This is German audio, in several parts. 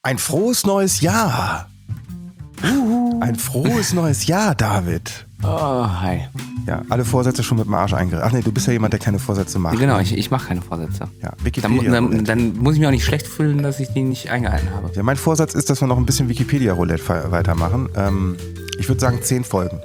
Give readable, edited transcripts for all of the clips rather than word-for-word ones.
Ein frohes neues Jahr. Ein frohes neues Jahr, David. Oh, hi. Ja, alle Vorsätze schon mit dem Arsch eingerissen. Ach nee, du bist ja jemand, der keine Vorsätze macht. Genau, ich mache keine Vorsätze. Ja, Wikipedia. Dann muss ich mich auch nicht schlecht fühlen, dass ich die nicht eingehalten habe. Ja, mein Vorsatz ist, dass wir noch ein bisschen Wikipedia-Roulette weitermachen. Ich würde sagen 10 Folgen.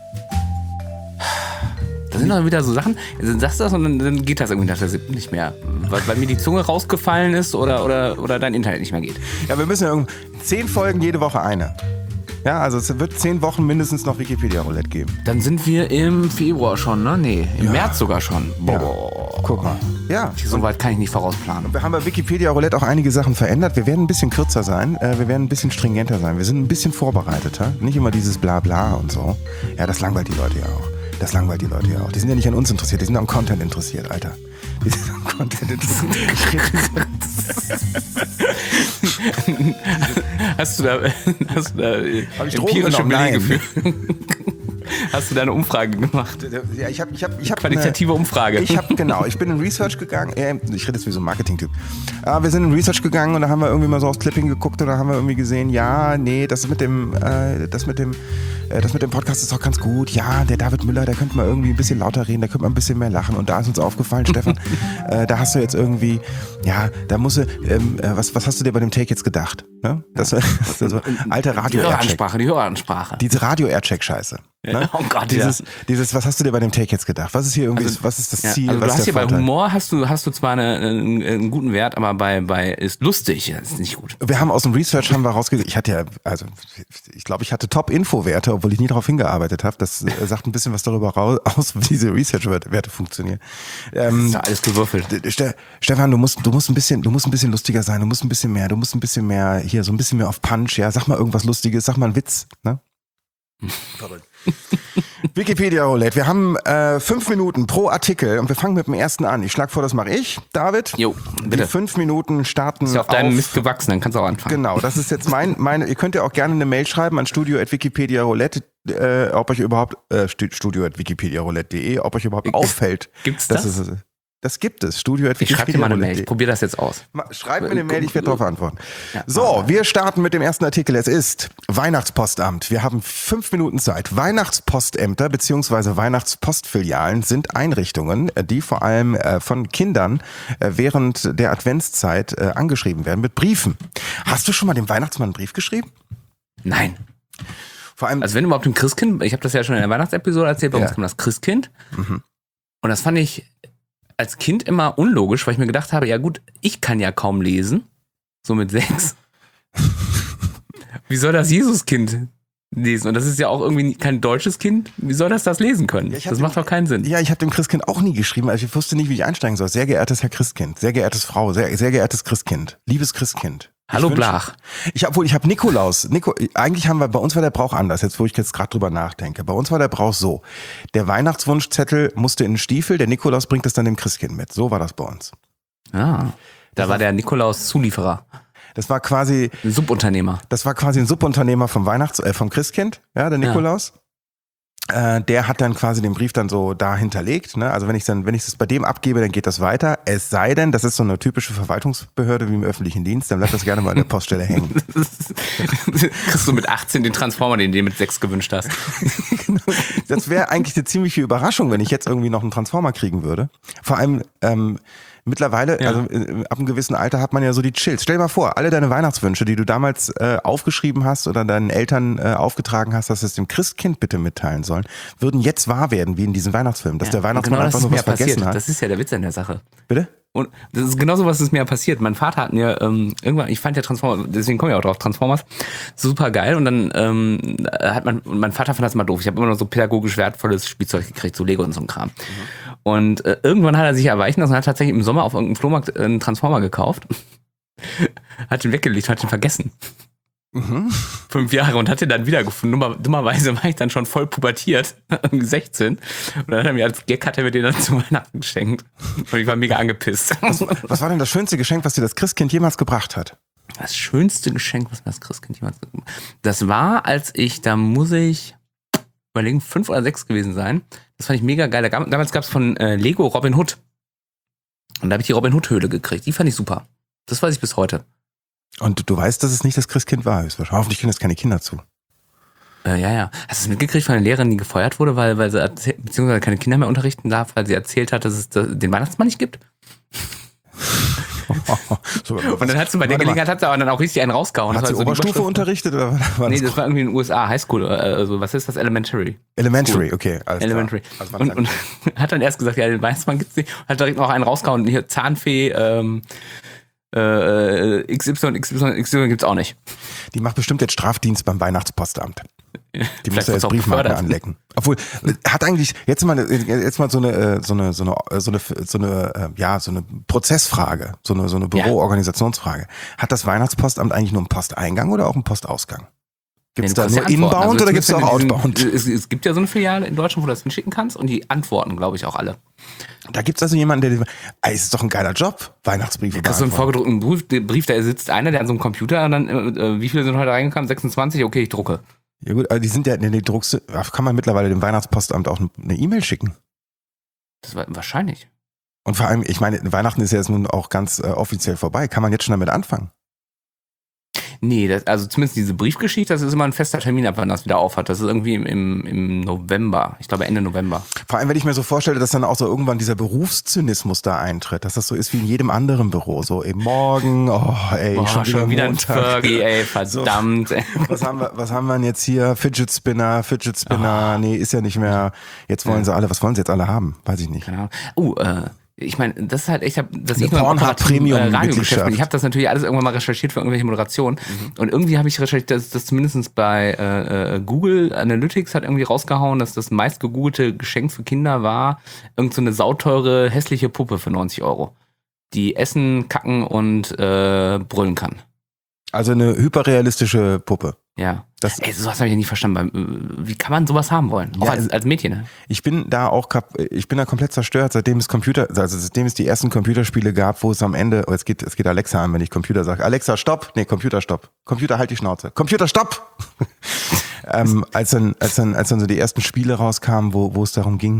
Das sind doch wieder so Sachen, dann sagst du das und dann geht das irgendwie nach der 7. nicht mehr. Weil mir die Zunge rausgefallen ist oder dein Internet nicht mehr geht. Ja, wir müssen ja 10 Folgen jede Woche eine. Ja, also es wird 10 Wochen mindestens noch Wikipedia-Roulette geben. Dann sind wir im Februar schon, ne? Nee, im März sogar schon. Boah. Ja. Guck mal. Ja. So weit kann ich nicht vorausplanen. Wir haben bei Wikipedia Roulette auch einige Sachen verändert. Wir werden ein bisschen kürzer sein, wir werden ein bisschen stringenter sein. Wir sind ein bisschen vorbereiteter. Nicht immer dieses Blabla und so. Ja, das langweilt die Leute ja auch. Die sind ja nicht an uns interessiert, die sind am Content interessiert, Alter. Die sind am Content interessiert. Hast du da empirische Belege für? Hast du da eine Umfrage gemacht? Ja, ich hab qualitative Umfrage. Ich bin in Research gegangen. Ich rede jetzt wie so ein Marketing-Typ. Wir sind in Research gegangen und da haben wir irgendwie mal so aufs Clipping geguckt und da haben wir irgendwie gesehen, ja, nee, das mit dem Podcast ist doch ganz gut. Ja, der David Müller, der könnte mal irgendwie ein bisschen lauter reden, der könnte mal ein bisschen mehr lachen. Und da ist uns aufgefallen, Stefan, da hast du jetzt irgendwie, ja, da musst du, was hast du dir bei dem Take jetzt gedacht? Ne? Das ist so alte Die Höreransprache. Diese Radio-Aircheck-Scheiße. Ne? Oh Gott, dieses, was hast du dir bei dem Take jetzt gedacht? Was ist hier irgendwie, was ist das Ziel? Also was du hast ist hier der bei Vorteil? Humor hast du zwar einen guten Wert, aber bei ist lustig, das ist nicht gut. Wir haben aus dem Research rausgekriegt, ich glaube, ich hatte Top-Info-Werte, obwohl ich nie darauf hingearbeitet habe. Das sagt ein bisschen was darüber aus, wie diese Research-Werte funktionieren. Das ist ja alles gewürfelt. Stefan, du musst ein bisschen lustiger sein, du musst ein bisschen mehr hier, so ein bisschen mehr auf Punch, ja, sag mal irgendwas Lustiges, sag mal einen Witz, ne? Wikipedia Roulette. Wir haben 5 Minuten pro Artikel und wir fangen mit dem ersten an. Ich schlage vor, das mache ich, David. Jo, bitte. Die 5 Minuten starten ist ja auf deinem Mist gewachsen, dann kannst du auch anfangen. Genau, das ist jetzt meine. Ihr könnt ja auch gerne eine Mail schreiben an studio@wikipedia-roulette, ob euch überhaupt studio@wikipedia-roulette.de, ob euch überhaupt auffällt. Gibt's das? Das gibt es. Studio@wikipedia-roulette.de. Ich schreibe dir mal eine Mail. Ich probiere das jetzt aus. Schreib mir eine Mail, ich werde darauf antworten. Ja, so, wir starten mit dem ersten Artikel. Es ist Weihnachtspostamt. Wir haben 5 Minuten Zeit. Weihnachtspostämter bzw. Weihnachtspostfilialen sind Einrichtungen, die vor allem von Kindern während der Adventszeit angeschrieben werden mit Briefen. Hast du schon mal dem Weihnachtsmann einen Brief geschrieben? Nein. Vor allem, also wenn überhaupt ein Christkind, ich habe das ja schon in der Weihnachtsepisode erzählt, bei uns kommt das Christkind. Mhm. Und das fand ich als Kind immer unlogisch, weil ich mir gedacht habe, ja gut, ich kann ja kaum lesen, so mit 6. Wie soll das Jesuskind lesen? Und das ist ja auch irgendwie kein deutsches Kind. Wie soll das lesen können? Ja, das macht doch keinen Sinn. Ja, ich habe dem Christkind auch nie geschrieben, also ich wusste nicht, wie ich einsteigen soll. Sehr geehrtes Herr Christkind, sehr geehrtes Frau, sehr geehrtes Christkind, liebes Christkind. Hallo Blach. Ich habe Nikolaus. Eigentlich haben wir, bei uns war der Brauch anders, wo ich jetzt gerade drüber nachdenke. Bei uns war der Brauch so. Der Weihnachtswunschzettel musste in den Stiefel, der Nikolaus bringt das dann dem Christkind mit. So war das bei uns. Ah, da war der Nikolaus Zulieferer. Das war quasi ein Subunternehmer. Das war quasi ein Subunternehmer vom Christkind, ja, der Nikolaus. Ja. Der hat dann quasi den Brief dann so da hinterlegt, ne? Also wenn ich das bei dem abgebe, dann geht das weiter. Es sei denn, das ist so eine typische Verwaltungsbehörde wie im öffentlichen Dienst, dann bleibt das gerne mal an der Poststelle hängen. Kriegst du mit 18 den Transformer, den du dir mit 6 gewünscht hast. Das wäre eigentlich eine ziemliche Überraschung, wenn ich jetzt irgendwie noch einen Transformer kriegen würde. Vor allem mittlerweile, also ab einem gewissen Alter hat man ja so die Chills. Stell dir mal vor, alle deine Weihnachtswünsche, die du damals aufgeschrieben hast oder deinen Eltern aufgetragen hast, dass es dem Christkind bitte mitteilen sollen, würden jetzt wahr werden, wie in diesem Weihnachtsfilm, dass der Weihnachtsmann einfach nur was vergessen hat. Das ist ja der Witz an der Sache. Bitte? Und das ist genauso, was ist mir passiert. Mein Vater hat mir irgendwann, ich fand ja Transformers, deswegen komme ich auch drauf, Transformers, super geil. Und dann mein Vater fand das immer doof. Ich habe immer noch so pädagogisch wertvolles Spielzeug gekriegt, so Lego und so ein Kram. Mhm. Und irgendwann hat er sich erweichen lassen und hat tatsächlich im Sommer auf irgendeinem Flohmarkt einen Transformer gekauft. Hat ihn weggelegt, hat ihn vergessen. Mhm. 5 Jahre und hat ihn dann wiedergefunden. Dummerweise war ich dann schon voll pubertiert, 16. Und dann hat er mir als Gag mir den dann zu Weihnachten geschenkt. Und ich war mega angepisst. Was war denn das schönste Geschenk, was dir das Christkind jemals gebracht hat? Das schönste Geschenk, was mir das Christkind jemals gebracht hat? Das war, da muss ich überlegen, 5 oder 6 gewesen sein. Das fand ich mega geil. Damals gab es von Lego Robin Hood. Und da habe ich die Robin Hood Höhle gekriegt. Die fand ich super. Das weiß ich bis heute. Und du weißt, dass es nicht das Christkind war. Hoffentlich können jetzt keine Kinder zu. Ja. Hast du es mitgekriegt von einer Lehrerin, die gefeuert wurde, weil sie beziehungsweise keine Kinder mehr unterrichten darf, weil sie erzählt hat, dass es den Weihnachtsmann nicht gibt? Und dann hat sie bei der Gelegenheit aber dann auch richtig einen rausgehauen. Hat sie so Oberstufe unterrichtet? Oder war nee, das war irgendwie in den USA, Highschool. Also was ist das? Elementary. Elementary, okay. Alles Elementary. Klar. Also und hat dann erst gesagt, ja, den Weihnachtsmann gibt's nicht. Hat direkt noch einen rausgehauen. Hier Zahnfee, XY gibt's auch nicht. Die macht bestimmt jetzt Strafdienst beim Weihnachtspostamt. Die muss ja jetzt Briefmarken anlecken. Obwohl, hat eigentlich jetzt mal so eine Prozessfrage, so eine Büroorganisationsfrage. Hat das Weihnachtspostamt eigentlich nur einen Posteingang oder auch einen Postausgang? Gibt es da nur inbound oder gibt es auch outbound? Es gibt ja so eine Filiale in Deutschland, wo du das hinschicken kannst und die antworten, glaube ich, auch alle. Da gibt es also jemanden, es ist doch ein geiler Job, Weihnachtsbriefe beantworten. Das ist so ein vorgedruckten Brief, da sitzt einer, der an so einem Computer und dann, wie viele sind heute reingekommen? 26? Okay, ich drucke. Ja gut, aber die sind ja, die druckst, kann man mittlerweile dem Weihnachtspostamt auch eine E-Mail schicken? Das war wahrscheinlich. Und vor allem, ich meine, Weihnachten ist ja jetzt nun auch ganz offiziell vorbei. Kann man jetzt schon damit anfangen? Nee, also zumindest diese Briefgeschichte, das ist immer ein fester Termin, ab wann das wieder aufhat. Das ist irgendwie im November. Ich glaube Ende November. Vor allem, wenn ich mir so vorstelle, dass dann auch so irgendwann dieser Berufszynismus da eintritt, dass das so ist wie in jedem anderen Büro. So eben morgen, schon wieder ein Fergie, ey, verdammt. So, was haben wir denn jetzt hier? Fidget Spinner, nee, ist ja nicht mehr. Jetzt wollen sie alle, was wollen sie jetzt alle haben? Weiß ich nicht. Keine Ahnung. Ich meine, das ist halt, ich habe das nicht nur im Radiogeschäft bin. Ich habe das natürlich alles irgendwann mal recherchiert für irgendwelche Moderationen. Und irgendwie habe ich recherchiert, dass das zumindest bei Google Analytics hat irgendwie rausgehauen, dass das meist gegoogelte Geschenk für Kinder war irgend so eine sauteure, hässliche Puppe für 90 €, die essen, kacken und brüllen kann. Also eine hyperrealistische Puppe. Ja. Sowas habe ich ja nie verstanden. Wie kann man sowas haben wollen? Auch als Mädchen, ne? Ich bin da komplett zerstört, seitdem es die ersten Computerspiele gab, wo es am Ende, es geht Alexa an, wenn ich Computer sage. Alexa, stopp! Nee, Computer, stopp. Computer, halt die Schnauze. Computer, stopp! Als dann so die ersten Spiele rauskamen, wo es darum ging,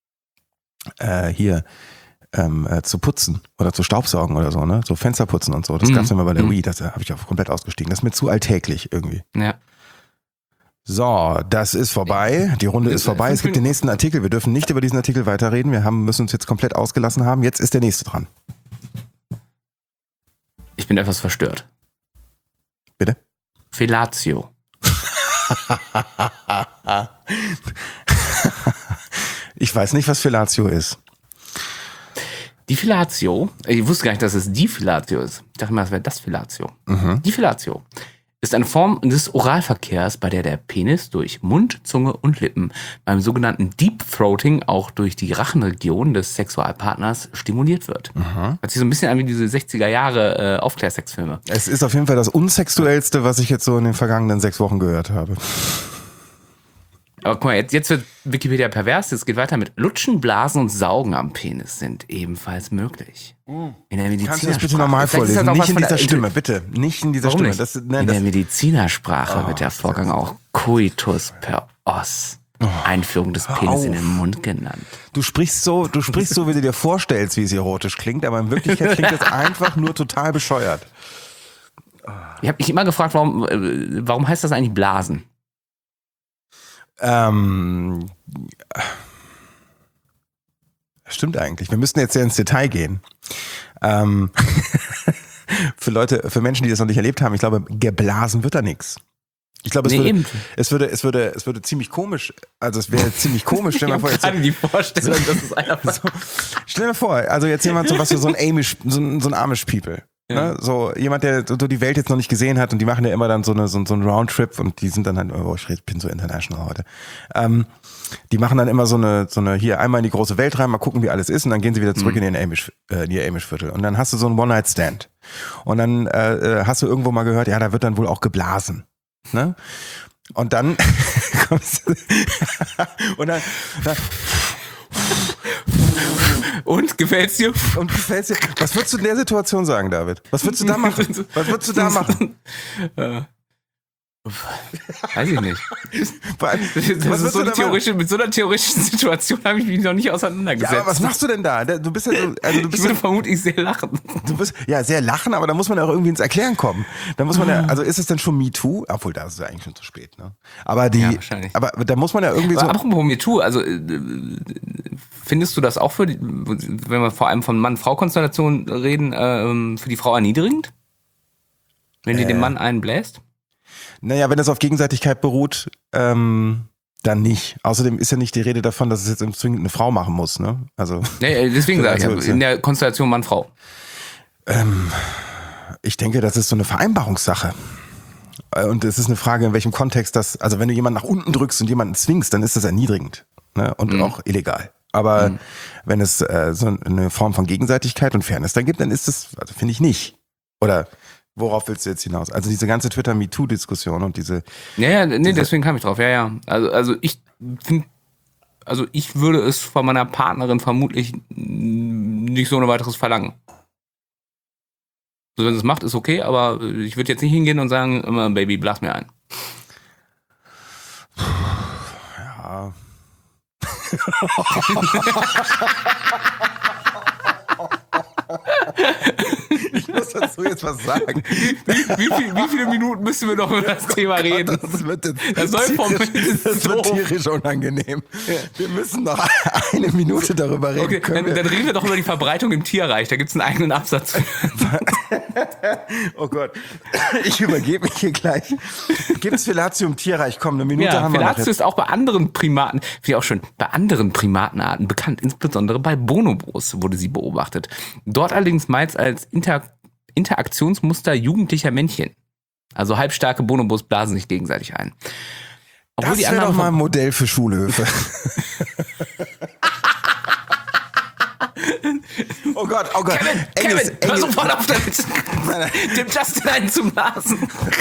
zu putzen oder zu staubsaugen oder so, ne? So Fenster putzen und so. Das gab's immer bei der Wii, das habe ich auch komplett ausgestiegen. Das ist mir zu alltäglich irgendwie. Ja. So, das ist vorbei. Die Runde ist vorbei. Es gibt den nächsten Artikel. Wir dürfen nicht über diesen Artikel weiterreden. Müssen uns jetzt komplett ausgelassen haben. Jetzt ist der nächste dran. Ich bin etwas verstört. Bitte? Fellatio. Ich weiß nicht, was Fellatio ist. Die Fellatio, ich wusste gar nicht, dass es die Fellatio ist. Ich dachte mal, es wäre das Fellatio. Die Fellatio ist eine Form des Oralverkehrs, bei der Penis durch Mund, Zunge und Lippen beim sogenannten Deep Throating auch durch die Rachenregion des Sexualpartners stimuliert wird. Hört sich so ein bisschen an wie diese 60er Jahre Aufklärsexfilme. Es ist auf jeden Fall das unsexuellste, was ich jetzt so in den vergangenen 6 Wochen gehört habe. Aber guck mal, jetzt wird Wikipedia pervers. Es geht weiter mit Lutschen, Blasen und Saugen am Penis sind ebenfalls möglich. In der Medizinersprache. Kannst du das bitte nochmal vorlesen? Nicht in dieser Stimme, bitte. Nicht in dieser Stimme. In der Medizinersprache wird der Vorgang auch Coitus per os, Einführung des Penis in den Mund genannt. Du sprichst so, wie du dir vorstellst, wie es erotisch klingt, aber in Wirklichkeit klingt es einfach nur total bescheuert. Ich habe mich immer gefragt, warum heißt das eigentlich Blasen? Stimmt eigentlich. Wir müssten jetzt sehr ins Detail gehen. Für Menschen, die das noch nicht erlebt haben, ich glaube, geblasen wird da nichts. Ich glaube, es würde ziemlich komisch, also es wäre ziemlich komisch, stell dir mal vor. Ich habe die Vorstellung, dass es einer stell dir vor, also jetzt jemand so ein Amish-People. Ne? So jemand, der so die Welt jetzt noch nicht gesehen hat und die machen ja immer dann so einen Roundtrip und die sind dann halt, ich bin so international heute. Die machen dann immer so eine hier einmal in die große Welt rein, mal gucken, wie alles ist und dann gehen sie wieder zurück in ihr Amish-Viertel. Und dann hast du so einen One-Night-Stand. Und dann hast du irgendwo mal gehört, ja, da wird dann wohl auch geblasen. Ne? Und dann Und gefällt's dir? Was würdest du in der Situation sagen, David? Was würdest du da machen? Weiß ich nicht. Was Mit so einer theoretischen Situation habe ich mich noch nicht auseinandergesetzt. Ja, aber was machst du denn da? Du bist ja so, also du bist ich würde vermutlich sehr lachen. Du bist ja sehr lachen, aber da muss man ja auch irgendwie ins Erklären kommen. Da muss man ja, also ist es denn schon MeToo? Obwohl, da ist es ja eigentlich schon zu spät, ne? Aber wahrscheinlich. aber da muss man ja irgendwie so. Apropos MeToo, also findest du das auch wenn wir vor allem von Mann-Frau-Konstellationen reden, für die Frau erniedrigend? Wenn die dem Mann einen bläst? Naja, wenn das auf Gegenseitigkeit beruht, dann nicht. Außerdem ist ja nicht die Rede davon, dass es jetzt zwingend eine Frau machen muss, ne? Also. Nee, deswegen sage ich ja, in der Konstellation Mann-Frau. Ich denke, das ist so eine Vereinbarungssache. Und es ist eine Frage, in welchem Kontext das, also wenn du jemanden nach unten drückst und jemanden zwingst, dann ist das erniedrigend, ne? Und auch illegal. Aber wenn es so eine Form von Gegenseitigkeit und Fairness dann gibt, dann ist das, also finde ich nicht. Oder worauf willst du jetzt hinaus? Also diese ganze Twitter-MeToo-Diskussion und diese... deswegen kam ich drauf, ja. Also ich finde, ich würde es von meiner Partnerin vermutlich nicht so ohne weiteres verlangen. Also wenn sie es macht, ist okay, aber ich würde jetzt nicht hingehen und sagen, immer, Baby, blas mir ein. Ja. Ich muss dazu jetzt was sagen. Wie viele Minuten müssen wir noch über das Thema reden? Das wird tierisch unangenehm. Ja. Wir müssen noch eine Minute darüber reden. Okay, dann reden wir doch über die Verbreitung im Tierreich. Da gibt es einen eigenen Absatz. Oh Gott, ich übergebe mich hier gleich. Gibt es Fellatio im Tierreich? Komm, eine Minute haben wir noch. Fellatio ist auch bei anderen Primaten, finde ich auch schön, bei anderen Primatenarten bekannt. Insbesondere bei Bonobos wurde sie beobachtet. Dort allerdings meist als Interaktionsmuster jugendlicher Männchen. Also halbstarke Bonobos blasen sich gegenseitig ein. Obwohl das wäre doch mal ein Modell für Schulhöfe. Oh Gott. Kevin, hör sofort auf damit. Dem Justin einen zum Blasen.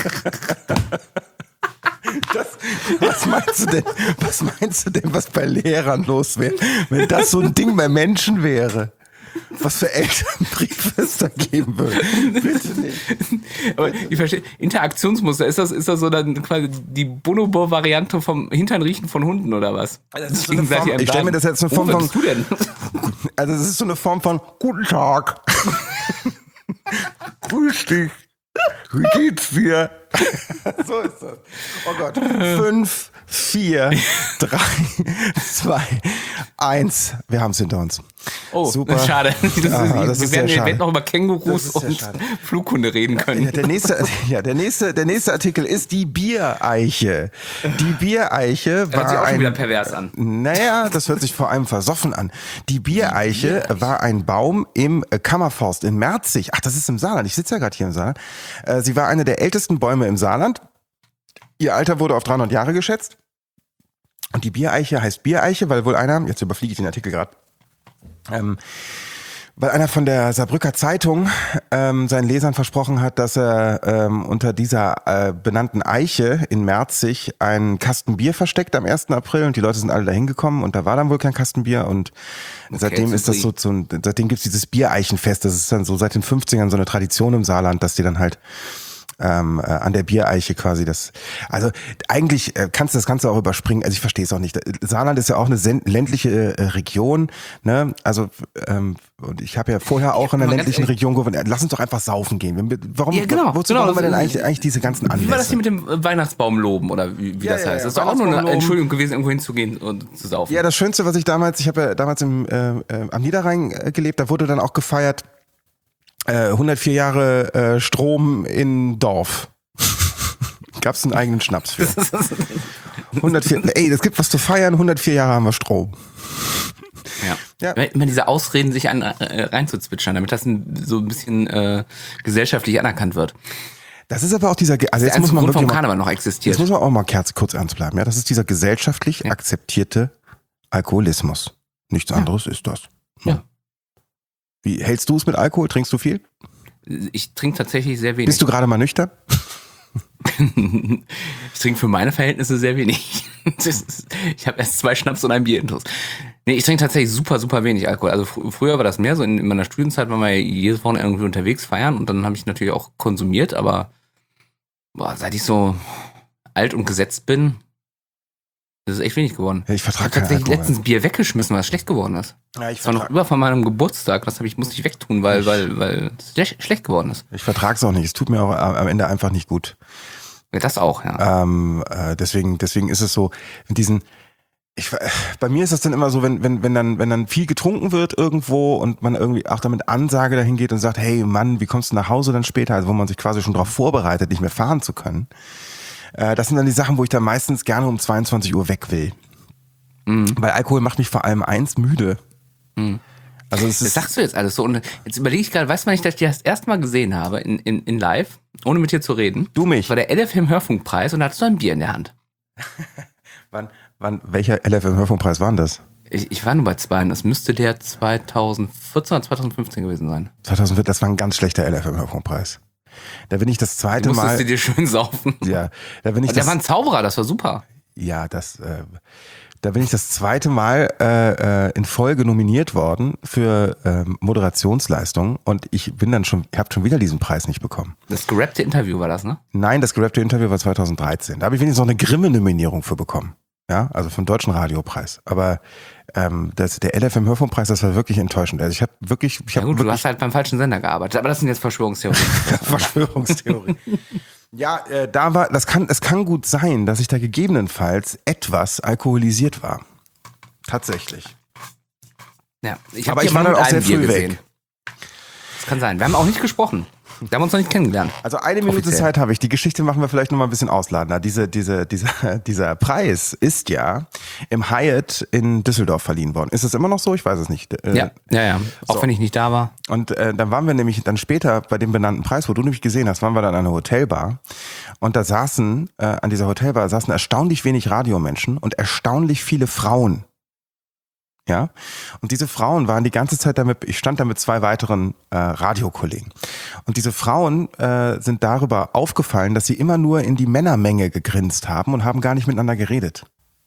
Was meinst du denn, was bei Lehrern los wäre, wenn das so ein Ding bei Menschen wäre? Was für Elternbriefe es da geben würde. Bitte nicht. Aber ich verstehe, Interaktionsmuster, ist das so dann quasi die Bonobo-Variante vom Hinternriechen von Hunden oder was? Das ist so eine Form, ich stelle mir das jetzt eine Form von... Was bist du denn? Also es ist so eine Form von Guten Tag. Grüß dich. Wie geht's dir? So ist das. Oh Gott. 5, 4, 3, 2, 1. Wir haben es hinter uns. Oh, super. Schade. Wir werden noch über Kängurus und Flughunde reden können. Der nächste Artikel ist die Biereiche. Die Biereiche war hört sich auch schon wieder pervers an. Naja, das hört sich vor allem versoffen an. Die Biereiche war ein Baum im Kammerforst in Merzig. Ach, das ist im Saarland. Ich sitze ja gerade hier im Saarland. Sie war eine der ältesten Bäume im Saarland. Ihr Alter wurde auf 300 Jahre geschätzt. Und die Biereiche heißt Biereiche, weil wohl einer, jetzt überfliege ich den Artikel gerade, weil einer von der Saarbrücker Zeitung seinen Lesern versprochen hat, dass er unter dieser benannten Eiche in Merzig einen Kasten Bier versteckt am 1. April und die Leute sind alle dahin gekommen und da war dann wohl kein Kasten Bier und seitdem ist das seitdem gibt's dieses Biereichenfest, das ist dann so seit den 50ern so eine Tradition im Saarland, dass die dann halt an der Biereiche quasi das, also eigentlich kannst du das Ganze auch überspringen, also ich verstehe es auch nicht. Saarland ist ja auch eine ländliche Region, ne, also und ich habe ja vorher auch in einer ländlichen Region gewohnt, lass uns doch einfach saufen gehen. Wozu brauchen wir denn eigentlich diese ganzen Anlässe? Wie war das hier mit dem Weihnachtsbaum loben oder wie das heißt? Das ist doch auch nur eine Entschuldigung gewesen, irgendwo hinzugehen und zu saufen. Ja, das Schönste, was ich habe ja damals am Niederrhein gelebt, da wurde dann auch gefeiert, 104 Jahre Strom in Dorf. Gab's einen eigenen Schnaps für. 104, ey, das gibt was zu feiern, 104 Jahre haben wir Strom. Ja. Immer diese Ausreden, sich reinzuzwitschern, damit das so ein bisschen gesellschaftlich anerkannt wird. Das ist aber auch dieser, also jetzt muss man wirklich vom Karneval noch existiert. Jetzt muss man auch mal kurz ernst bleiben. Ja, das ist dieser gesellschaftlich akzeptierte Alkoholismus. Nichts anderes ist das. Ja. Wie hältst du es mit Alkohol? Trinkst du viel? Ich trinke tatsächlich sehr wenig. Bist du gerade mal nüchtern? Ich trinke für meine Verhältnisse sehr wenig. Ich habe erst 2 Schnaps und ein Bier intus. Nee, ich trinke tatsächlich super, super wenig Alkohol. Also früher war das mehr so, in meiner Studienzeit waren wir ja jedes Wochenende irgendwie unterwegs feiern und dann habe ich natürlich auch konsumiert, aber seit ich so alt und gesetzt bin, das ist echt wenig geworden. Ja, ich vertrage keinen Alkohol. Tatsächlich letztens Bier weggeschmissen, was schlecht geworden ist. Ja, das war noch über von meinem Geburtstag. Das musste ich wegtun, weil es schlecht geworden ist. Ich vertrage es auch nicht. Es tut mir auch am Ende einfach nicht gut. Ja, das auch, ja. Deswegen ist es so, bei mir ist das dann immer so, wenn dann viel getrunken wird irgendwo und man irgendwie auch damit Ansage dahin geht und sagt, hey Mann, wie kommst du nach Hause dann später? Also wo man sich quasi schon darauf vorbereitet, nicht mehr fahren zu können. Das sind dann die Sachen, wo ich dann meistens gerne um 22 Uhr weg will. Weil Alkohol macht mich vor allem eins müde. Also das sagst du jetzt alles so. Und jetzt überlege ich gerade, weißt du, wann ich das erste Mal gesehen habe in live, ohne mit dir zu reden? Du mich. Das war der LFM Hörfunkpreis und da hattest du ein Bier in der Hand. Welcher LFM Hörfunkpreis war denn das? Ich war nur bei zwei. Das müsste der 2014 oder 2015 gewesen sein. 2014, das war ein ganz schlechter LFM Hörfunkpreis. Da bin ich das zweite Mal. Musstest du dir schön saufen. Ja, da bin ich. Der war ein Zauberer, das war super. Ja, da bin ich das zweite Mal in Folge nominiert worden für Moderationsleistung und ich habe schon wieder diesen Preis nicht bekommen. Das gerappte Interview war das, ne? Nein, das gerappte Interview war 2013. Da habe ich wenigstens noch eine Grimme-Nominierung für bekommen. Ja, also vom Deutschen Radiopreis. Aber der LFM Hörfunkpreis, das war wirklich enttäuschend. Also du hast halt beim falschen Sender gearbeitet, aber das sind jetzt Verschwörungstheorien. Verschwörungstheorien. Ja, es kann gut sein, dass ich da gegebenenfalls etwas alkoholisiert war. Tatsächlich. Ja, aber ich war dann auch sehr früh weg. Das kann sein. Wir haben auch nicht gesprochen. Wir haben uns noch nicht kennengelernt. Also eine Minute Zeit habe ich. Die Geschichte machen wir vielleicht noch mal ein bisschen ausladender. Dieser Preis ist ja im Hyatt in Düsseldorf verliehen worden. Ist es immer noch so? Ich weiß es nicht. Ja. Auch wenn ich nicht da war. Und dann waren wir nämlich dann später bei dem benannten Preis, wo du nämlich gesehen hast, waren wir dann an einer Hotelbar. Und da an dieser Hotelbar saßen erstaunlich wenig Radiomenschen und erstaunlich viele Frauen. Ja, und diese Frauen waren die ganze Zeit ich stand da mit zwei weiteren Radiokollegen. Und diese Frauen sind darüber aufgefallen, dass sie immer nur in die Männermenge gegrinst haben und haben gar nicht miteinander geredet.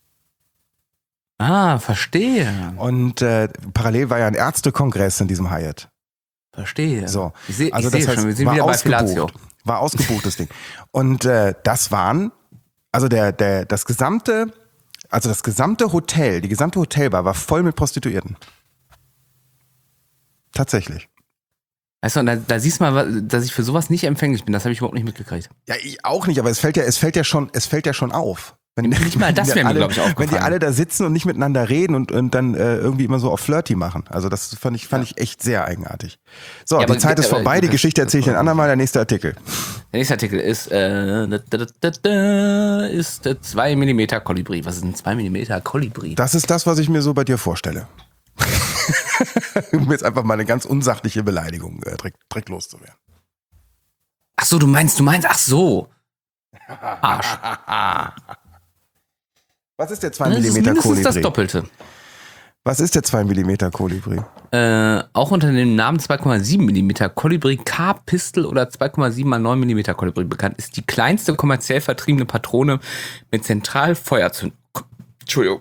Ah, verstehe. Und parallel war ja ein Ärztekongress in diesem Hyatt. Verstehe. So, ich sehe schon, wir sind wieder bei Filatio. War ausgebucht, das Ding. Und das waren, also das gesamte Hotel, die gesamte Hotelbar war voll mit Prostituierten. Tatsächlich. Weißt du, und da siehst du mal, dass ich für sowas nicht empfänglich bin. Das habe ich überhaupt nicht mitgekriegt. Ja, ich auch nicht, aber es fällt ja schon auf. Nicht mal das wäre mir, glaube ich, aufgefallen. Wenn die alle da sitzen und nicht miteinander reden und dann irgendwie immer so auf Flirty machen. Also das fand ich echt sehr eigenartig. So, ja, die Zeit ist vorbei, die Geschichte erzähle ich ein andermal, der nächste Artikel. Der nächste Artikel ist 2 mm Kolibri. Was ist ein 2 mm Kolibri? Das ist das, was ich mir so bei dir vorstelle. Um jetzt einfach mal eine ganz unsachliche Beleidigung direkt loszuwerden. Ach so, du meinst, ach so. Arsch. Was ist der 2 mm Kolibri? Das ist mindestens das Doppelte. Was ist der 2 mm Kolibri? Auch unter dem Namen 2,7 mm Kolibri K-Pistol oder 2,7 x 9 mm Kolibri bekannt, ist die kleinste kommerziell vertriebene Patrone mit Zentralfeuerzündung. Entschuldigung.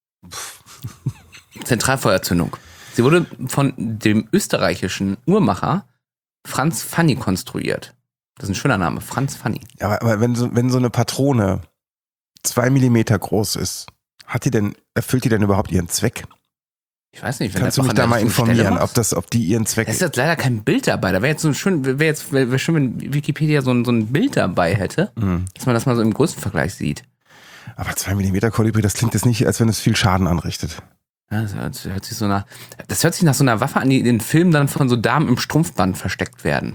Zentralfeuerzündung. Sie wurde von dem österreichischen Uhrmacher Franz Fanny konstruiert. Das ist ein schöner Name, Franz Fanny. Aber wenn so eine Patrone 2 mm groß ist, erfüllt die denn überhaupt ihren Zweck? Ich weiß nicht. Kannst du mich da mal informieren, ob die ihren Zweck... Es ist jetzt leider kein Bild dabei. Da wäre jetzt schön, wenn Wikipedia so ein Bild dabei hätte, dass man das mal so im Größenvergleich sieht. Aber 2 mm Kolibri, das klingt jetzt nicht, als wenn es viel Schaden anrichtet. Ja, das hört sich nach so einer Waffe an, die in den Filmen dann von so Damen im Strumpfband versteckt werden.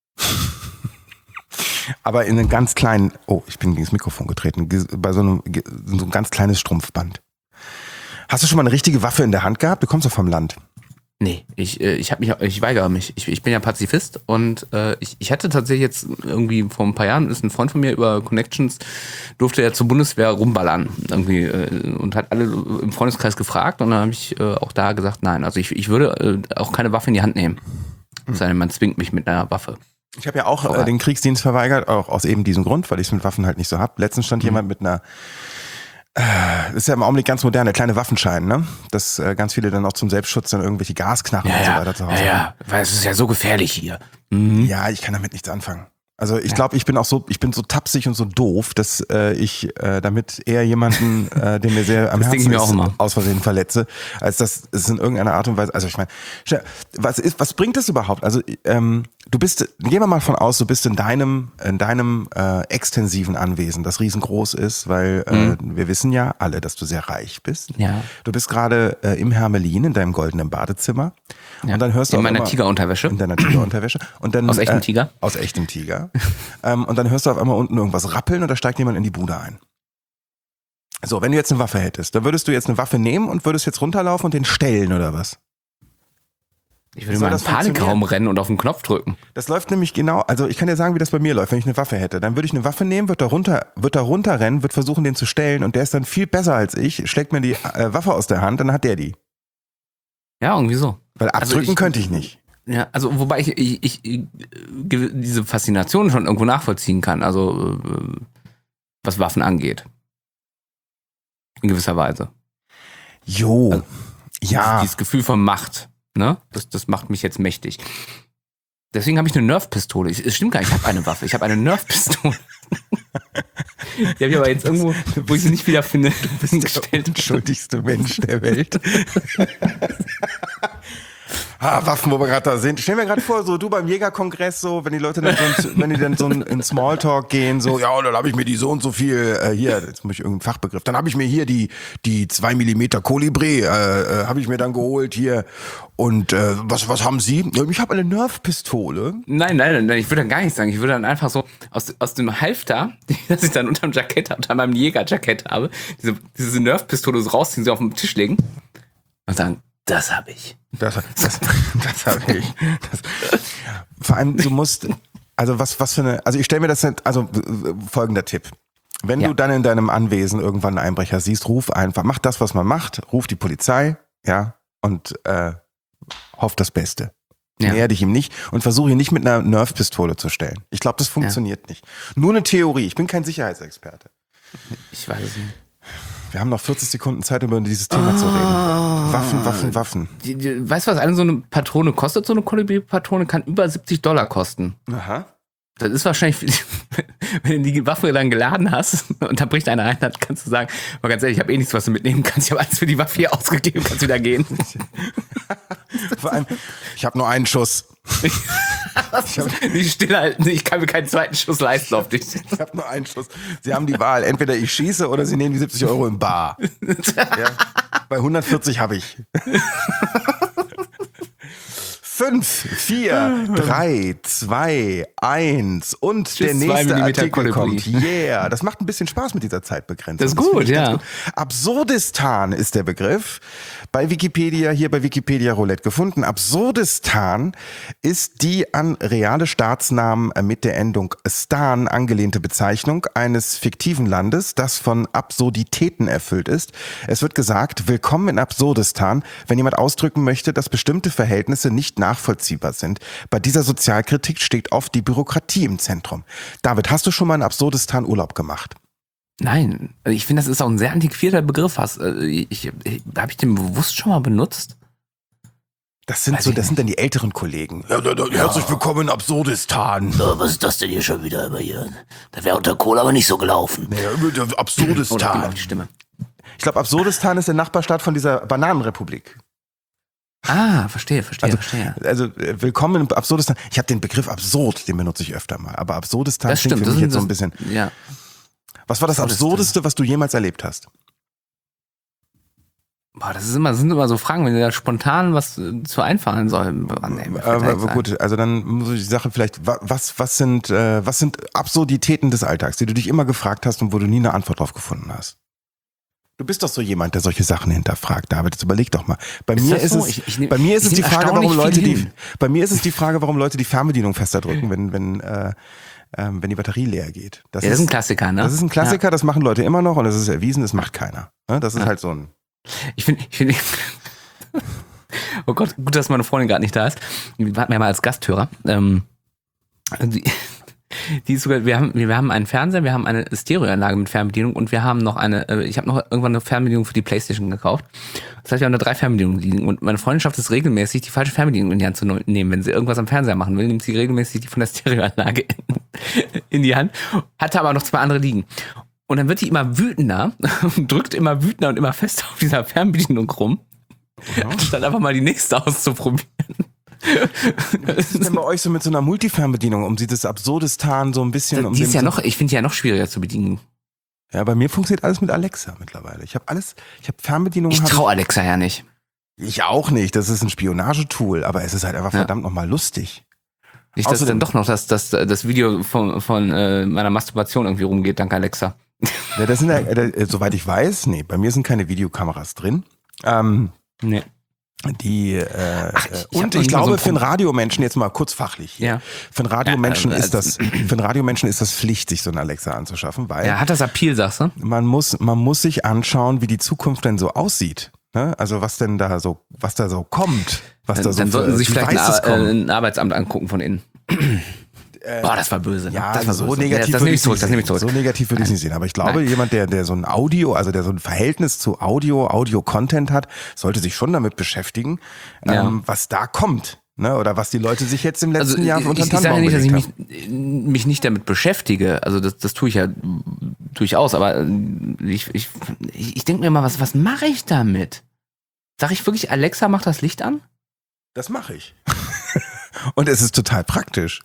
Aber in einem ganz kleinen, ich bin gegen das Mikrofon getreten, bei so ein ganz kleines Strumpfband. Hast du schon mal eine richtige Waffe in der Hand gehabt? Du kommst doch vom Land. Nee, ich weigere mich. Ich bin ja Pazifist und ich hatte tatsächlich jetzt irgendwie vor ein paar Jahren, ist ein Freund von mir über Connections, durfte er zur Bundeswehr rumballern irgendwie und hat alle im Freundeskreis gefragt und dann habe ich auch da gesagt, nein, also ich würde auch keine Waffe in die Hand nehmen. Es sei denn, man zwingt mich mit einer Waffe. Ich habe ja auch den Kriegsdienst verweigert, auch aus eben diesem Grund, weil ich es mit Waffen halt nicht so hab. Letztens stand jemand mit einer, ist ja im Augenblick ganz modern, der kleine Waffenschein, ne? Dass ganz viele dann auch zum Selbstschutz dann irgendwelche Gasknarren und so weiter zu Hause haben. Ja, weil es ist ja so gefährlich hier. Ja, ich kann damit nichts anfangen. Also ich glaube, ich bin so tapsig und so doof, dass ich damit eher jemanden, der mir sehr am Herzen ist, aus Versehen verletze, als dass es in irgendeiner Art und Weise, also ich meine, was bringt das überhaupt? Also gehen wir mal von aus, du bist in deinem extensiven Anwesen, das riesengroß ist, weil wir wissen ja alle, dass du sehr reich bist. Ja. Du bist gerade im Hermelin in deinem goldenen Badezimmer. Ja. Und dann hörst du in meiner Tigerunterwäsche. In deiner Tigerunterwäsche. Und dann, aus echtem Tiger? Aus echtem Tiger. Und dann hörst du auf einmal unten irgendwas rappeln und da steigt jemand in die Bude ein. So, wenn du jetzt eine Waffe hättest, dann würdest du jetzt eine Waffe nehmen und würdest jetzt runterlaufen und den stellen oder was? Ich würde mal in den Panikraum rennen und auf den Knopf drücken. Das läuft nämlich genau, also ich kann dir sagen, wie das bei mir läuft, wenn ich eine Waffe hätte. Dann würde ich eine Waffe nehmen, wird da runterrennen, wird versuchen, den zu stellen und der ist dann viel besser als ich, schlägt mir die Waffe aus der Hand, dann hat der die. Ja, irgendwie so. Weil abdrücken könnte ich nicht. Ja, also wobei ich diese Faszination schon irgendwo nachvollziehen kann, also was Waffen angeht. In gewisser Weise. Jo, also, ja. Dieses Gefühl von Macht, ne? Das macht mich jetzt mächtig. Deswegen habe ich eine Nerf-Pistole. Es stimmt gar nicht, ich habe eine Waffe. Ich habe eine Nerf-Pistole. Die habe ich aber jetzt irgendwo, wo ich sie nicht wiederfinde, du bist der unschuldigste Mensch der Welt. Waffen, wo wir gerade da sind. Stell mir gerade vor, so du beim Jägerkongress, so, wenn die Leute dann so in Smalltalk gehen, so, ja, und dann habe ich mir die so und so viel, hier, jetzt muss ich irgendeinen Fachbegriff, dann habe ich mir hier die 2 mm Kolibri, habe ich mir dann geholt hier. Und was haben Sie? Ich habe eine Nerf-Pistole. Nein, ich würde dann gar nichts sagen. Ich würde dann einfach so aus dem Halfter, das ich dann unterm Jackett, unter meinem Jägerjackett habe, diese Nerf-Pistole so rausziehen, sie auf den Tisch legen und sagen, das habe ich. Das habe ich. Vor allem, du musst, also was für eine, also ich stelle mir das, also folgender Tipp. Wenn du dann in deinem Anwesen irgendwann einen Einbrecher siehst, mach das, was man macht, ruf die Polizei, ja, und hoff das Beste. Näher dich ihm nicht und versuche ihn nicht mit einer Nerf-Pistole zu stellen. Ich glaube, das funktioniert nicht. Nur eine Theorie, ich bin kein Sicherheitsexperte. Ich weiß es nicht. Wir haben noch 40 Sekunden Zeit, über dieses Thema zu reden. Waffen. Weißt du, was so eine Patrone kostet? So eine Kolibri-Patrone kann über $70 kosten. Aha. Das ist wahrscheinlich, wenn du die Waffe dann geladen hast und da bricht einer ein, dann kannst du sagen, mal ganz ehrlich, ich habe eh nichts, was du mitnehmen kannst. Ich habe alles für die Waffe hier ausgegeben, kannst wieder gehen. Vor allem, ich habe nur einen Schuss. Nicht stillhalten, ich kann mir keinen zweiten Schuss leisten auf dich. Ich habe nur einen Schuss. Sie haben die Wahl, entweder ich schieße oder Sie nehmen die 70 Euro im Bar. Ja? Bei 140 habe ich. 5, 4, 3, 2, 1 und Tschüss, der nächste Artikel Kolibri. kommt. Yeah, das macht ein bisschen Spaß mit dieser Zeitbegrenzung. Das ist gut, ja. Gut. Absurdistan ist der Begriff. Bei Wikipedia Roulette gefunden. Absurdistan ist die an reale Staatsnamen mit der Endung Stan angelehnte Bezeichnung eines fiktiven Landes, das von Absurditäten erfüllt ist. Es wird gesagt, willkommen in Absurdistan, wenn jemand ausdrücken möchte, dass bestimmte Verhältnisse nicht nachvollziehbar sind. Bei dieser Sozialkritik steht oft die Bürokratie im Zentrum. David, hast du schon mal in Absurdistan Urlaub gemacht? Nein, ich finde, das ist auch ein sehr antiquierter Begriff. Habe ich den bewusst schon mal benutzt? Das sind dann die älteren Kollegen. Ja. Herzlich willkommen in Absurdistan. Ja, was ist das denn hier schon wieder immer hier? Da wäre unter Kohl aber nicht so gelaufen. Naja, Absurdistan. Oder die Stimme. Ich glaube, Absurdistan ist der Nachbarstaat von dieser Bananenrepublik. Ah, verstehe. Also willkommen in Absurdistan. Ich habe den Begriff absurd, den benutze ich öfter mal. Aber Absurdistan das stimmt, für mich jetzt so ein bisschen. Ja. Was war das Absurdeste, was du jemals erlebt hast? Boah, das sind immer so Fragen, wenn dir da spontan was zu einfallen soll. Gut, also dann muss ich die Sache vielleicht, was sind Absurditäten des Alltags, die du dich immer gefragt hast und wo du nie eine Antwort drauf gefunden hast? Du bist doch so jemand, der solche Sachen hinterfragt, David. Jetzt überleg doch mal. Bei mir ist es die Frage, warum Leute die Fernbedienung fester drücken, wenn die Batterie leer geht. Das ist ein Klassiker, ne? Das ist ein Klassiker, das machen Leute immer noch und das ist erwiesen, das macht keiner. Das ist halt so ein... Ich finde, oh Gott, gut, dass meine Freundin gerade nicht da ist. Die hatten wir ja mal als Gasthörer. Die ist sogar, wir haben einen Fernseher, wir haben eine Stereoanlage mit Fernbedienung und wir haben noch ich habe noch irgendwann eine Fernbedienung für die Playstation gekauft. Das heißt, wir haben da 3 Fernbedienungen liegen und meine Freundin schafft es regelmäßig, die falsche Fernbedienung in die Hand zu nehmen. Wenn sie irgendwas am Fernseher machen will, nimmt sie regelmäßig die von der Stereoanlage in die Hand, hatte aber noch 2 andere liegen. Und dann wird die immer wütender und drückt immer wütender und immer fester auf dieser Fernbedienung rum, anstatt einfach mal die nächste auszuprobieren. Was ist denn bei euch so mit so einer Multifernbedienung, um dieses Absurdistan so ein bisschen... Die ist ja noch, ich finde die ja noch schwieriger zu bedienen. Ja, bei mir funktioniert alles mit Alexa mittlerweile. Ich habe Fernbedienungen... Ich traue Alexa ja nicht. Ich auch nicht, das ist ein Spionagetool, aber es ist halt einfach verdammt nochmal lustig. Nicht, dass dann doch noch das Video von meiner Masturbation irgendwie rumgeht, dank Alexa. Ja, das sind soweit ich weiß, bei mir sind keine Videokameras drin. Nee. Und ich glaube, für einen Radiomenschen, jetzt mal kurz fachlich hier, für einen Radiomenschen ist das Pflicht, sich so eine Alexa anzuschaffen, weil hat das Appeal, sagst du? man muss sich anschauen, wie die Zukunft denn so aussieht. Ne? Also was da so kommt. Was da so dann sollten sie sich vielleicht ein ein Arbeitsamt angucken von innen. Boah, das war böse. Ja, das war so böse. negativ das würde nehme ich ich zurück. So negativ würde ich es nicht sehen. Aber ich glaube, jemand, der so ein so ein Verhältnis zu Audio-Content hat, sollte sich schon damit beschäftigen, was da kommt. Ne? Oder was die Leute sich jetzt im letzten Jahr unter den Tannenbaum gelegt haben. Ich sage nicht, dass ich haben. mich nicht damit beschäftige. Also das tue ich ja durchaus. Aber ich denke mir mal, was mache ich damit? Sag ich wirklich, Alexa, mach das Licht an? Das mache ich. Und es ist total praktisch.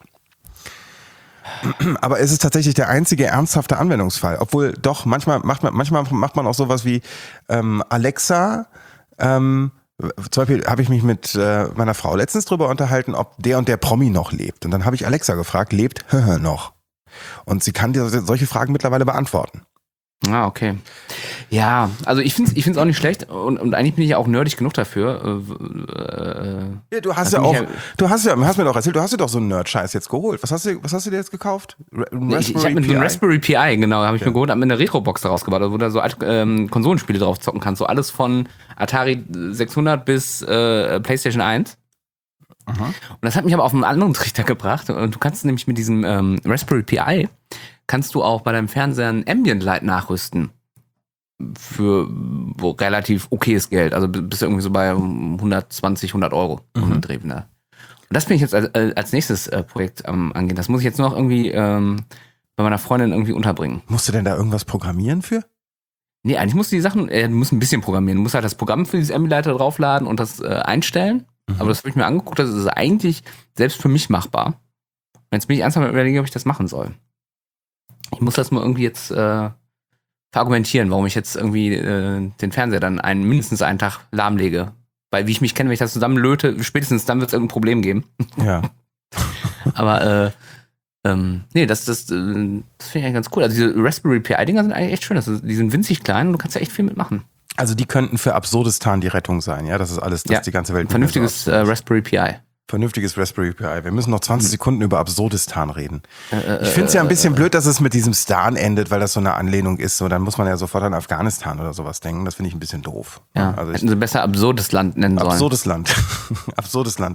Aber es ist tatsächlich der einzige ernsthafte Anwendungsfall. Obwohl doch, manchmal macht man auch sowas wie Alexa. Zum Beispiel habe ich mich mit meiner Frau letztens drüber unterhalten, ob der und der Promi noch lebt. Und dann habe ich Alexa gefragt, lebt noch? Und sie kann dir solche Fragen mittlerweile beantworten. Ah, okay. Ja, also ich find's auch nicht schlecht und eigentlich bin ich ja auch nerdig genug dafür. Ja, du hast mir doch erzählt, du hast dir doch so einen Nerd-Scheiß jetzt geholt. Was hast du dir jetzt gekauft? Ich habe mir so einen Raspberry Pi, genau, habe ich mir geholt, habe mir eine Retro-Box daraus gebaut, wo du so alte Konsolenspiele drauf zocken kannst, so alles von Atari 600 bis PlayStation 1. Aha. Und das hat mich aber auf einen anderen Trichter gebracht. Und du kannst nämlich mit diesem Raspberry Pi kannst du auch bei deinem Fernseher ein Ambient Light nachrüsten. Für relativ okayes Geld. Also bist du irgendwie so bei 120, 100 Euro. Und das bin ich jetzt als nächstes Projekt angehen. Das muss ich jetzt nur noch irgendwie bei meiner Freundin irgendwie unterbringen. Musst du denn da irgendwas programmieren für? Nee, eigentlich musst du die Sachen, du musst ein bisschen programmieren. Du musst halt das Programm für dieses Ambient Light draufladen und das einstellen. Aber das habe ich mir angeguckt, das ist eigentlich selbst für mich machbar. Und jetzt bin ich ernsthaft überlegen, ob ich das machen soll. Ich muss das mal irgendwie jetzt verargumentieren, warum ich jetzt irgendwie den Fernseher dann mindestens einen Tag lahmlege. Weil wie ich mich kenne, wenn ich das zusammenlöte, spätestens dann wird es irgendein Problem geben. Ja. Aber nee, das finde ich eigentlich ganz cool. Also diese Raspberry Pi-Dinger sind eigentlich echt schön. Die sind winzig klein und du kannst da echt viel mitmachen. Also die könnten für Absurdistan die Rettung sein, ja? Das ist alles, das die ganze Welt... Ein vernünftiges Raspberry Pi. Vernünftiges Raspberry Pi. Wir müssen noch 20 Sekunden über Absurdistan reden. Ich finde es ja ein bisschen blöd, dass es mit diesem Stan endet, weil das so eine Anlehnung ist. So, dann muss man ja sofort an Afghanistan oder sowas denken. Das finde ich ein bisschen doof. Ja, also hätten sie besser absurdes Land nennen sollen. Absurdes Land. Absurdes Land.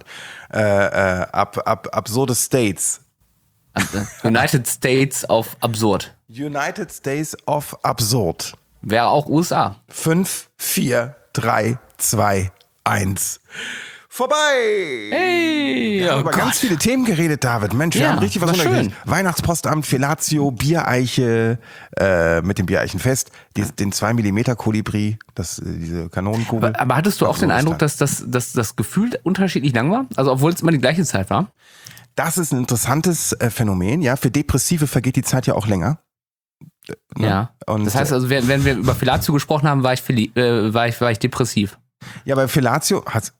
Absurde States. United States of Absurd. United States of Absurd. Wäre auch USA. 5, 4, 3, 2, 1. Vorbei! Hey! Wir haben über ganz viele Themen geredet, David. Mensch, wir haben richtig was schön. Weihnachtspostamt, Fellatio, Biereiche, mit dem Biereichenfest, den 2 mm Kolibri, diese Kanonenkugel. Aber hattest du auch den Eindruck, dass das Gefühl unterschiedlich lang war? Also obwohl es immer die gleiche Zeit war? Das ist ein interessantes Phänomen, ja. Für Depressive vergeht die Zeit ja auch länger. Ja. Und das heißt also, wenn wir über Fellatio gesprochen haben, war ich depressiv. Ja, bei Fellatio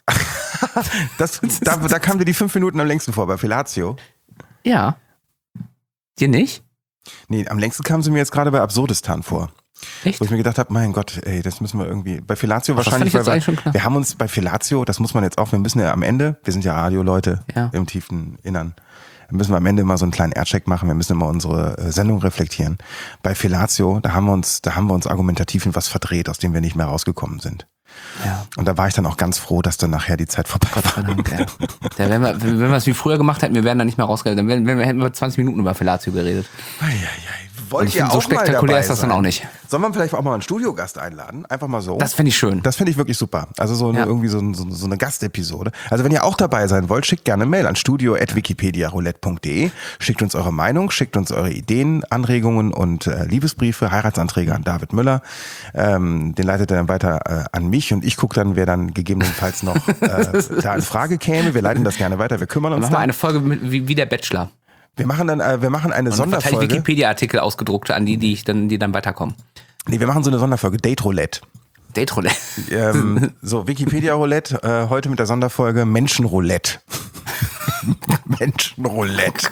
da kamen dir die 5 Minuten am längsten vor, bei Fellatio. Ja. Dir nicht? Nee, am längsten kamen sie mir jetzt gerade bei Absurdistan vor. Echt? Wo ich mir gedacht habe, mein Gott, ey, das müssen wir irgendwie, bei Fellatio wahrscheinlich, wir haben uns bei Fellatio, das muss man jetzt auch, wir müssen ja am Ende, wir sind ja Radioleute im tiefen Innern, müssen wir am Ende immer so einen kleinen Aircheck machen, wir müssen immer unsere Sendung reflektieren. Bei Fellatio, da haben wir uns argumentativ in was verdreht, aus dem wir nicht mehr rausgekommen sind. Ja. Und da war ich dann auch ganz froh, dass dann nachher die Zeit vorbei war. Verdammt, ja. Wenn wir es wie früher gemacht hätten, wir wären da nicht mehr rausgegangen. Dann hätten wir 20 Minuten über Fellatio geredet. Wollt ihr so auch spektakulär mal dabei ist das sein? dann auch nicht. Sollen wir vielleicht auch mal einen Studiogast einladen? Einfach mal so. Das fände ich schön. Das finde ich wirklich super. Also irgendwie so eine Gastepisode. Also wenn ihr auch dabei sein wollt, schickt gerne eine Mail an studio@wikipediaroulette.de. Schickt uns eure Meinung, schickt uns eure Ideen, Anregungen und Liebesbriefe, Heiratsanträge an David Müller. Den leitet er dann weiter an mich und ich gucke dann, wer dann gegebenenfalls noch da in Frage käme. Wir leiten das gerne weiter. Wir kümmern uns Machen dann. wir eine Folge wie der Bachelor. Wir machen eine Sonderfolge. Wikipedia-Artikel ausgedruckt an die dann weiterkommen. Nee, wir machen so eine Sonderfolge, Date Roulette. Date Roulette. So, Wikipedia Roulette, heute mit der Sonderfolge Menschenroulette. Menschenroulette.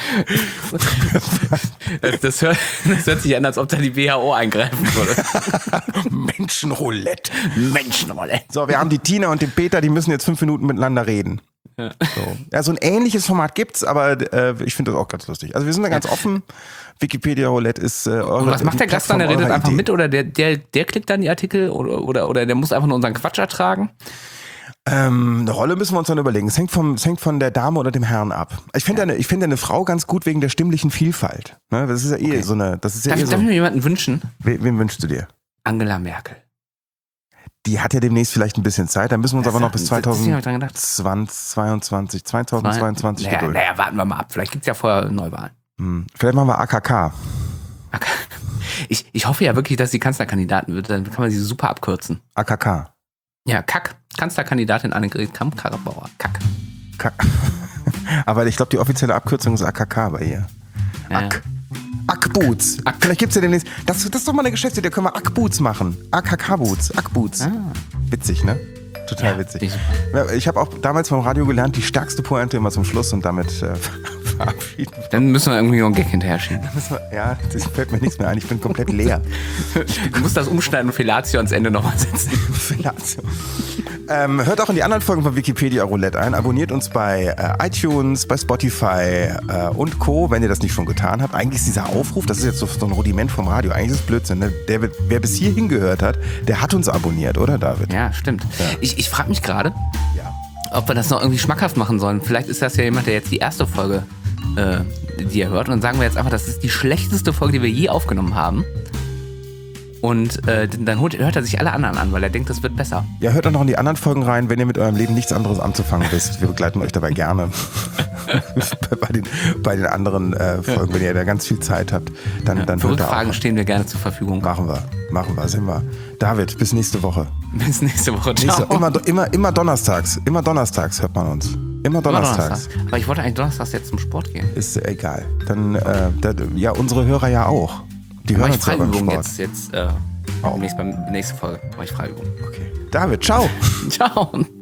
Das hört sich an, als ob da die WHO eingreifen würde. Menschenroulette. Menschenroulette. So, wir haben die Tina und den Peter, die müssen jetzt 5 Minuten miteinander reden. Ja. So ein ähnliches Format gibt's, aber ich finde das auch ganz lustig. Also wir sind da ganz offen. Wikipedia Roulette ist und was macht der Gast dann? Der redet einfach mit oder der klickt dann die Artikel oder der muss einfach nur unseren Quatsch ertragen? Eine Rolle müssen wir uns dann überlegen. Es hängt von der Dame oder dem Herrn ab. Ich finde eine Frau ganz gut wegen der stimmlichen Vielfalt. Ne? Das ist ja eh so eine. Das ist ja darf ich mir jemanden wünschen? Wen wünschst du dir? Angela Merkel. Die hat ja demnächst vielleicht ein bisschen Zeit, dann müssen wir uns aber noch bis 2022 gedulden. Naja, warten wir mal ab. Vielleicht gibt es ja vorher Neuwahlen. Vielleicht machen wir AKK. Ich hoffe ja wirklich, dass sie Kanzlerkandidatin wird. Dann kann man sie super abkürzen. AKK. Ja, Kack. Kanzlerkandidatin Annegret Kramp-Karrenbauer. Kack. Aber ich glaube, die offizielle Abkürzung ist AKK bei ihr. Ja. Ackboots. Vielleicht gibt es ja demnächst. Das ist doch mal eine Geschäftsidee, da können wir Ackboots machen. AKK-Boots. Ackboots. Witzig, ne? Total witzig. Ich habe auch damals vom Radio gelernt, die stärkste Pointe immer zum Schluss und damit verabschieden. Dann müssen wir irgendwie noch einen Gag hinterher schieben. Ja, das fällt mir nichts mehr ein. Ich bin komplett leer. Du musst das umschneiden und Fellatio ans Ende nochmal setzen. Fellatio. Hört auch in die anderen Folgen von Wikipedia Roulette ein. Abonniert uns bei iTunes, bei Spotify und Co., wenn ihr das nicht schon getan habt. Eigentlich ist dieser Aufruf, das ist jetzt so ein Rudiment vom Radio, eigentlich ist es Blödsinn. Ne? Wer bis hierhin gehört hat, der hat uns abonniert, oder David? Ja, stimmt. Ja. Ich frage mich gerade, ob wir das noch irgendwie schmackhaft machen sollen. Vielleicht ist das ja jemand, der jetzt die erste Folge, die er hört. Und dann sagen wir jetzt einfach, das ist die schlechteste Folge, die wir je aufgenommen haben. Und dann hört er sich alle anderen an, weil er denkt, das wird besser. Ja, hört doch noch in die anderen Folgen rein, wenn ihr mit eurem Leben nichts anderes anzufangen wisst. Wir begleiten euch dabei gerne. bei den anderen Folgen, wenn ihr da ganz viel Zeit habt, dann für Rückfragen stehen wir gerne zur Verfügung. Machen wir, sind wir. David, bis nächste Woche. Bis nächste Woche, ciao. Immer donnerstags. Immer donnerstags hört man uns. Immer donnerstags. Aber ich wollte eigentlich donnerstags jetzt zum Sport gehen. Ist egal. Dann, ja, unsere Hörer ja auch. Die hören uns ja beim Sport. Jetzt nächste Folge mache ich Freiübung. Okay. David, ciao. Ciao.